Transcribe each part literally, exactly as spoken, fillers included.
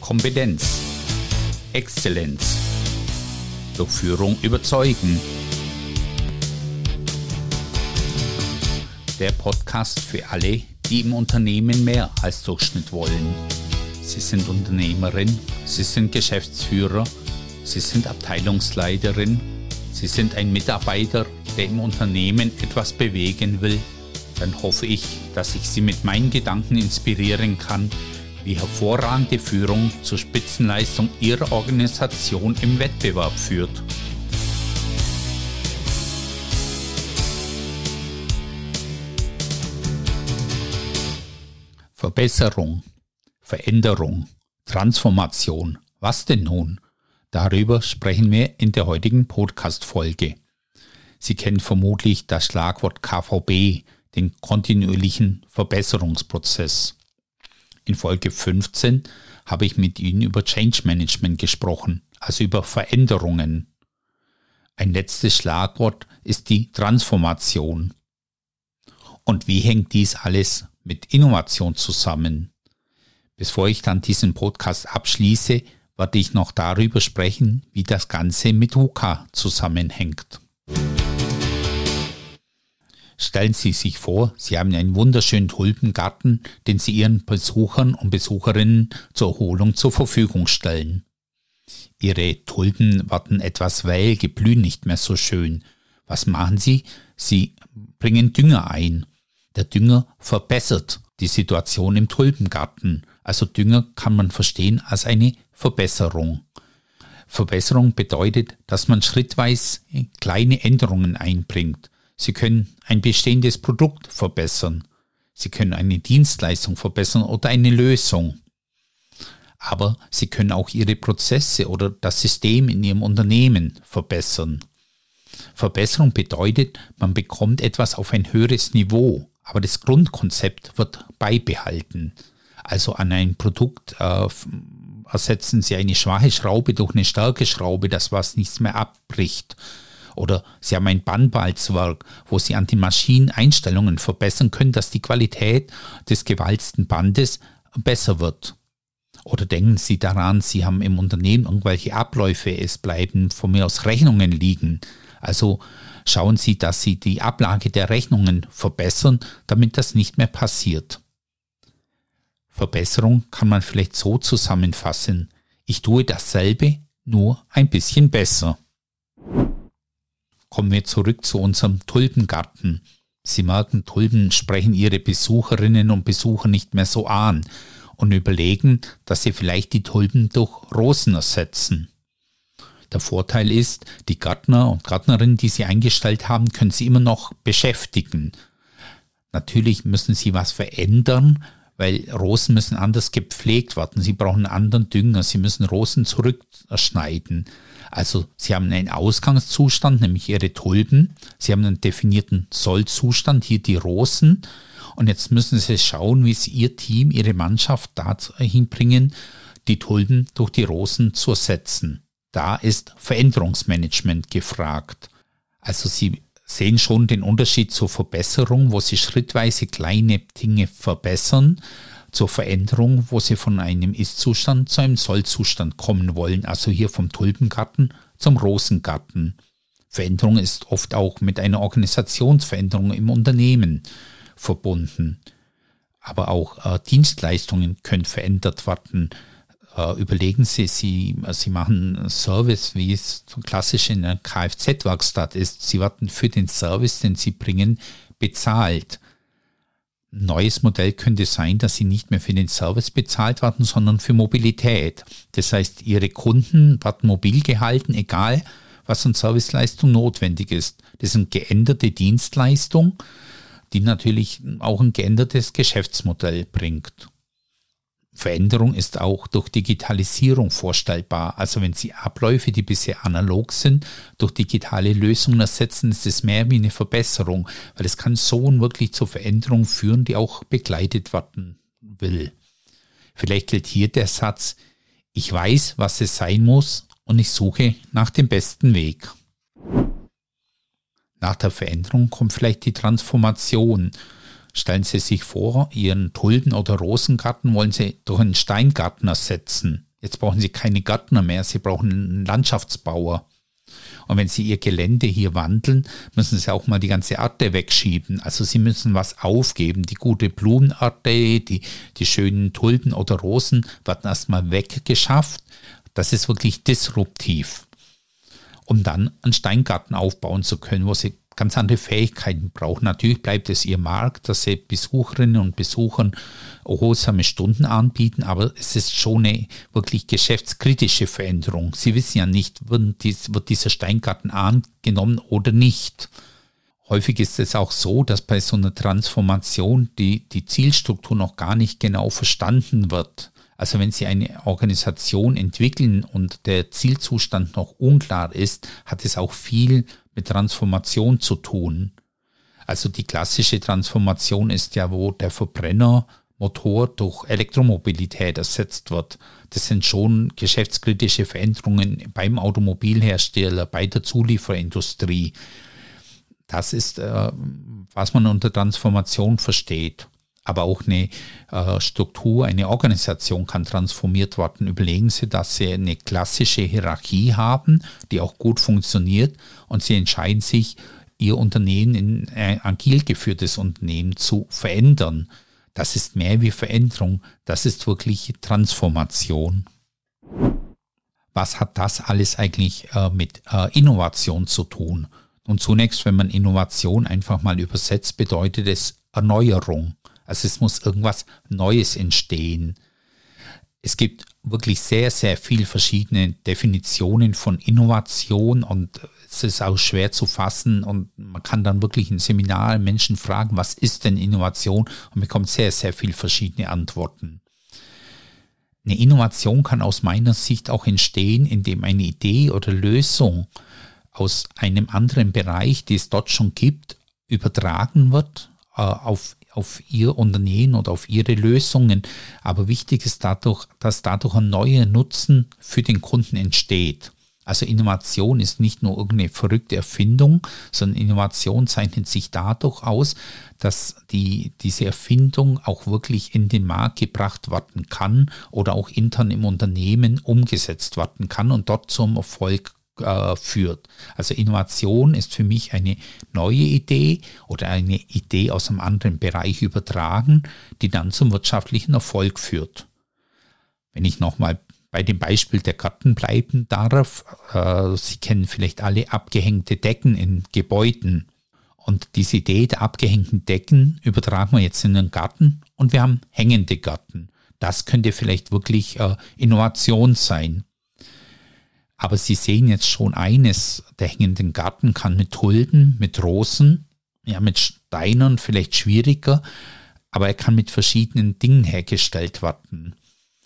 Kompetenz, Exzellenz, durch Führung überzeugen. Der Podcast für alle, die im Unternehmen mehr als Durchschnitt wollen. Sie sind Unternehmerin, Sie sind Geschäftsführer, Sie sind Abteilungsleiterin, Sie sind ein Mitarbeiter, der im Unternehmen etwas bewegen will. Dann hoffe ich, dass ich Sie mit meinen Gedanken inspirieren kann, wie hervorragende Führung zur Spitzenleistung Ihrer Organisation im Wettbewerb führt. Verbesserung, Veränderung, Transformation, was denn nun? Darüber sprechen wir in der heutigen Podcast-Folge. Sie kennen vermutlich das Schlagwort K V B, den kontinuierlichen Verbesserungsprozess. In Folge fünfzehn habe ich mit Ihnen über Change Management gesprochen, also über Veränderungen. Ein letztes Schlagwort ist die Transformation. Und wie hängt dies alles mit Innovation zusammen? Bevor ich dann diesen Podcast abschließe, werde ich noch darüber sprechen, wie das Ganze mit VUCA zusammenhängt. Stellen Sie sich vor, Sie haben einen wunderschönen Tulpengarten, den Sie Ihren Besuchern und Besucherinnen zur Erholung zur Verfügung stellen. Ihre Tulpen werden etwas welke, blühen nicht mehr so schön. Was machen Sie? Sie bringen Dünger ein. Der Dünger verbessert die Situation im Tulpengarten. Also Dünger kann man verstehen als eine Verbesserung. Verbesserung bedeutet, dass man schrittweise kleine Änderungen einbringt. Sie können ein bestehendes Produkt verbessern. Sie können eine Dienstleistung verbessern oder eine Lösung. Aber Sie können auch Ihre Prozesse oder das System in Ihrem Unternehmen verbessern. Verbesserung bedeutet, man bekommt etwas auf ein höheres Niveau, aber das Grundkonzept wird beibehalten. Also an ein Produkt äh, ersetzen Sie eine schwache Schraube durch eine starke Schraube, das was nichts mehr abbricht. Oder Sie haben ein Bandbalzwerk, wo Sie an den Maschineneinstellungen verbessern können, dass die Qualität des gewalzten Bandes besser wird. Oder denken Sie daran, Sie haben im Unternehmen irgendwelche Abläufe, es bleiben von mir aus Rechnungen liegen. Also schauen Sie, dass Sie die Ablage der Rechnungen verbessern, damit das nicht mehr passiert. Verbesserung kann man vielleicht so zusammenfassen: Ich tue dasselbe, nur ein bisschen besser. Kommen wir zurück zu unserem Tulpengarten. Sie merken, Tulpen sprechen Ihre Besucherinnen und Besucher nicht mehr so an und überlegen, dass Sie vielleicht die Tulpen durch Rosen ersetzen. Der Vorteil ist, die Gärtner und Gärtnerinnen, die Sie eingestellt haben, können Sie immer noch beschäftigen. Natürlich müssen Sie was verändern, weil Rosen müssen anders gepflegt werden. Sie brauchen einen anderen Dünger, Sie müssen Rosen zurückschneiden. Also Sie haben einen Ausgangszustand, nämlich Ihre Tulpen. Sie haben einen definierten Sollzustand, hier die Rosen. Und jetzt müssen Sie schauen, wie Sie Ihr Team, Ihre Mannschaft dahin bringen, die Tulpen durch die Rosen zu ersetzen. Da ist Veränderungsmanagement gefragt. Also Sie sehen schon den Unterschied zur Verbesserung, wo Sie schrittweise kleine Dinge verbessern, zur Veränderung, wo Sie von einem Ist-Zustand zu einem Soll-Zustand kommen wollen, also hier vom Tulpengarten zum Rosengarten. Veränderung ist oft auch mit einer Organisationsveränderung im Unternehmen verbunden. Aber auch äh, Dienstleistungen können verändert werden. Äh, überlegen Sie, Sie, Sie machen Service, wie es klassisch in einer Kfz-Werkstatt ist. Sie werden für den Service, den Sie bringen, bezahlt. Ein neues Modell könnte sein, dass Sie nicht mehr für den Service bezahlt werden, sondern für Mobilität. Das heißt, Ihre Kunden werden mobil gehalten, egal was an Serviceleistung notwendig ist. Das ist eine geänderte Dienstleistung, die natürlich auch ein geändertes Geschäftsmodell bringt. Veränderung ist auch durch Digitalisierung vorstellbar. Also wenn Sie Abläufe, die bisher analog sind, durch digitale Lösungen ersetzen, ist es mehr wie eine Verbesserung, weil es kann so wirklich zur Veränderung führen, die auch begleitet werden will. Vielleicht gilt hier der Satz: Ich weiß, was es sein muss und ich suche nach dem besten Weg. Nach der Veränderung kommt vielleicht die Transformation. Stellen Sie sich vor, Ihren Tulpen- oder Rosengarten wollen Sie durch einen Steingarten ersetzen. Jetzt brauchen Sie keine Gärtner mehr, Sie brauchen einen Landschaftsbauer. Und wenn Sie Ihr Gelände hier wandeln, müssen Sie auch mal die ganze Erde wegschieben. Also Sie müssen was aufgeben. Die gute Blumenerde, die, die schönen Tulpen oder Rosen werden erstmal weggeschafft. Das ist wirklich disruptiv, um dann einen Steingarten aufbauen zu können, wo Sie ganz andere Fähigkeiten brauchen. Natürlich bleibt es Ihr Markt, dass Sie Besucherinnen und Besuchern erholsame Stunden anbieten, aber es ist schon eine wirklich geschäftskritische Veränderung. Sie wissen ja nicht, wird, dies, wird dieser Steingarten angenommen oder nicht. Häufig ist es auch so, dass bei so einer Transformation die, die Zielstruktur noch gar nicht genau verstanden wird. Also wenn Sie eine Organisation entwickeln und der Zielzustand noch unklar ist, hat es auch viel mit Transformation zu tun. Also die klassische Transformation ist ja, wo der Verbrennermotor durch Elektromobilität ersetzt wird. Das sind schon geschäftskritische Veränderungen beim Automobilhersteller, bei der Zulieferindustrie. Das ist, äh, was man unter Transformation versteht. Aber auch eine äh, Struktur, eine Organisation kann transformiert werden. Überlegen Sie, dass Sie eine klassische Hierarchie haben, die auch gut funktioniert, und Sie entscheiden sich, Ihr Unternehmen in ein agil geführtes Unternehmen zu verändern. Das ist mehr wie Veränderung, das ist wirklich Transformation. Was hat das alles eigentlich äh, mit äh, Innovation zu tun? Und zunächst, wenn man Innovation einfach mal übersetzt, bedeutet es Erneuerung. Also es muss irgendwas Neues entstehen. Es gibt wirklich sehr, sehr viele verschiedene Definitionen von Innovation und es ist auch schwer zu fassen und man kann dann wirklich in Seminaren Menschen fragen, was ist denn Innovation, und bekommt sehr, sehr viele verschiedene Antworten. Eine Innovation kann aus meiner Sicht auch entstehen, indem eine Idee oder Lösung aus einem anderen Bereich, die es dort schon gibt, übertragen wird äh, auf auf Ihr Unternehmen oder auf Ihre Lösungen. Aber wichtig ist dadurch, dass dadurch ein neuer Nutzen für den Kunden entsteht. Also Innovation ist nicht nur irgendeine verrückte Erfindung, sondern Innovation zeichnet sich dadurch aus, dass die, diese Erfindung auch wirklich in den Markt gebracht werden kann oder auch intern im Unternehmen umgesetzt werden kann und dort zum Erfolg führt. Also Innovation ist für mich eine neue Idee oder eine Idee aus einem anderen Bereich übertragen, die dann zum wirtschaftlichen Erfolg führt. Wenn ich nochmal bei dem Beispiel der Gärten bleiben darf, äh, Sie kennen vielleicht alle abgehängte Decken in Gebäuden. Und diese Idee der abgehängten Decken übertragen wir jetzt in den Garten und wir haben hängende Gärten. Das könnte vielleicht wirklich äh, Innovation sein. Aber Sie sehen jetzt schon eines, der hängenden Garten kann mit Tulpen, mit Rosen, ja mit Steinen vielleicht schwieriger, aber er kann mit verschiedenen Dingen hergestellt werden.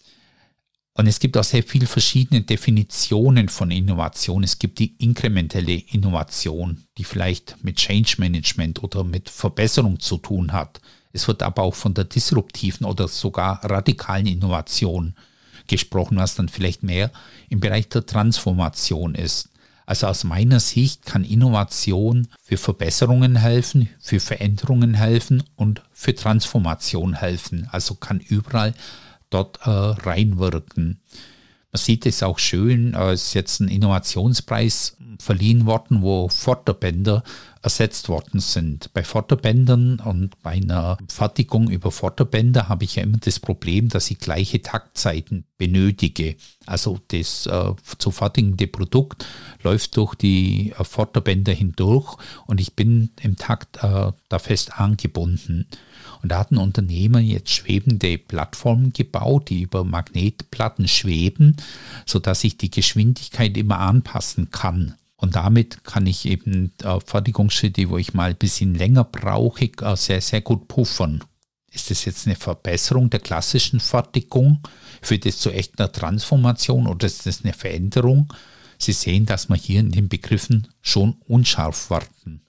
Und es gibt auch sehr viele verschiedene Definitionen von Innovation. Es gibt die inkrementelle Innovation, die vielleicht mit Change Management oder mit Verbesserung zu tun hat. Es wird aber auch von der disruptiven oder sogar radikalen Innovation gesprochen, was dann vielleicht mehr im Bereich der Transformation ist. Also aus meiner Sicht kann Innovation für Verbesserungen helfen, für Veränderungen helfen und für Transformation helfen. Also kann überall dort äh, reinwirken. Man sieht es auch schön, es ist jetzt ein Innovationspreis verliehen worden, wo Förderbänder ersetzt worden sind. Bei Förderbändern und bei einer Fertigung über Förderbänder habe ich ja immer das Problem, dass ich gleiche Taktzeiten benötige. Also das äh, zu fertigende Produkt läuft durch die äh, Förderbänder hindurch und ich bin im Takt äh, da fest angebunden. Und da hat ein Unternehmer jetzt schwebende Plattformen gebaut, die über Magnetplatten schweben, sodass ich die Geschwindigkeit immer anpassen kann. Und damit kann ich eben äh, Fertigungsschritte, wo ich mal ein bisschen länger brauche, äh, sehr, sehr gut puffern. Ist das jetzt eine Verbesserung der klassischen Fertigung? Führt das zu echter Transformation oder ist das eine Veränderung? Sie sehen, dass wir hier in den Begriffen schon unscharf werden.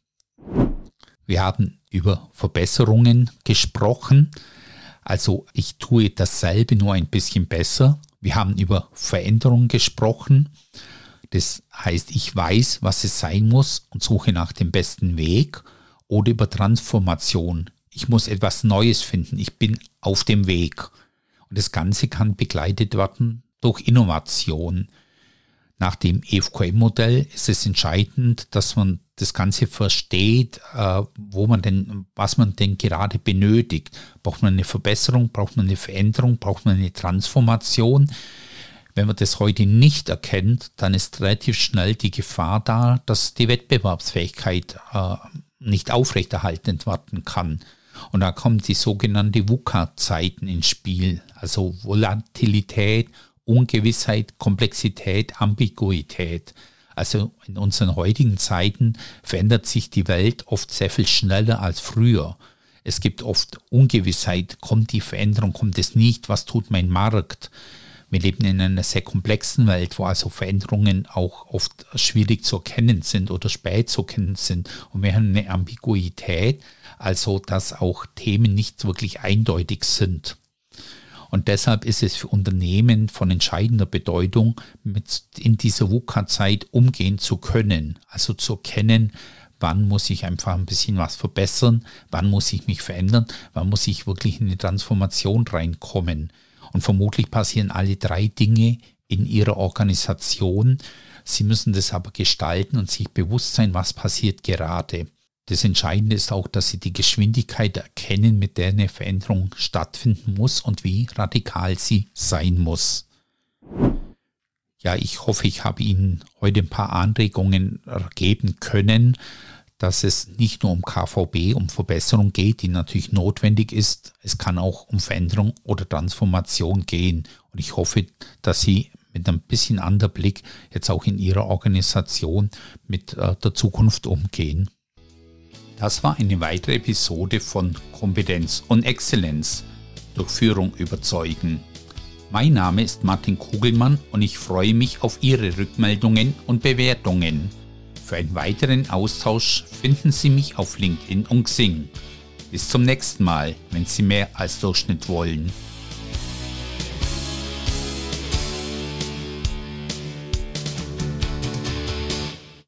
Wir haben über Verbesserungen gesprochen. Also ich tue dasselbe nur ein bisschen besser. Wir haben über Veränderungen gesprochen. Das heißt, ich weiß, was es sein muss und suche nach dem besten Weg. Oder über Transformation. Ich muss etwas Neues finden. Ich bin auf dem Weg. Und das Ganze kann begleitet werden durch Innovation. Nach dem E F Q M-Modell ist es entscheidend, dass man das Ganze versteht, äh, wo man denn, was man denn gerade benötigt. Braucht man eine Verbesserung, braucht man eine Veränderung, braucht man eine Transformation? Wenn man das heute nicht erkennt, dann ist relativ schnell die Gefahr da, dass die Wettbewerbsfähigkeit äh, nicht aufrechterhalten werden kann. Und da kommen die sogenannten VUCA-Zeiten ins Spiel, also Volatilität, Ungewissheit, Komplexität, Ambiguität. Also in unseren heutigen Zeiten verändert sich die Welt oft sehr viel schneller als früher. Es gibt oft Ungewissheit, kommt die Veränderung, kommt es nicht, was tut mein Markt? Wir leben in einer sehr komplexen Welt, wo also Veränderungen auch oft schwierig zu erkennen sind oder spät zu erkennen sind. Und wir haben eine Ambiguität, also dass auch Themen nicht wirklich eindeutig sind. Und deshalb ist es für Unternehmen von entscheidender Bedeutung, mit in dieser VUCA-Zeit umgehen zu können. Also zu erkennen, wann muss ich einfach ein bisschen was verbessern, wann muss ich mich verändern, wann muss ich wirklich in eine Transformation reinkommen. Und vermutlich passieren alle drei Dinge in Ihrer Organisation. Sie müssen das aber gestalten und sich bewusst sein, was passiert gerade. Das Entscheidende ist auch, dass Sie die Geschwindigkeit erkennen, mit der eine Veränderung stattfinden muss und wie radikal sie sein muss. Ja, ich hoffe, ich habe Ihnen heute ein paar Anregungen geben können, dass es nicht nur um K V B, um Verbesserung geht, die natürlich notwendig ist. Es kann auch um Veränderung oder Transformation gehen. Und ich hoffe, dass Sie mit ein bisschen anderem Blick jetzt auch in Ihrer Organisation mit äh, der Zukunft umgehen. Das war eine weitere Episode von Kompetenz und Exzellenz durch Führung überzeugen. Mein Name ist Martin Kugelmann und ich freue mich auf Ihre Rückmeldungen und Bewertungen. Für einen weiteren Austausch finden Sie mich auf LinkedIn und Xing. Bis zum nächsten Mal, wenn Sie mehr als Durchschnitt wollen.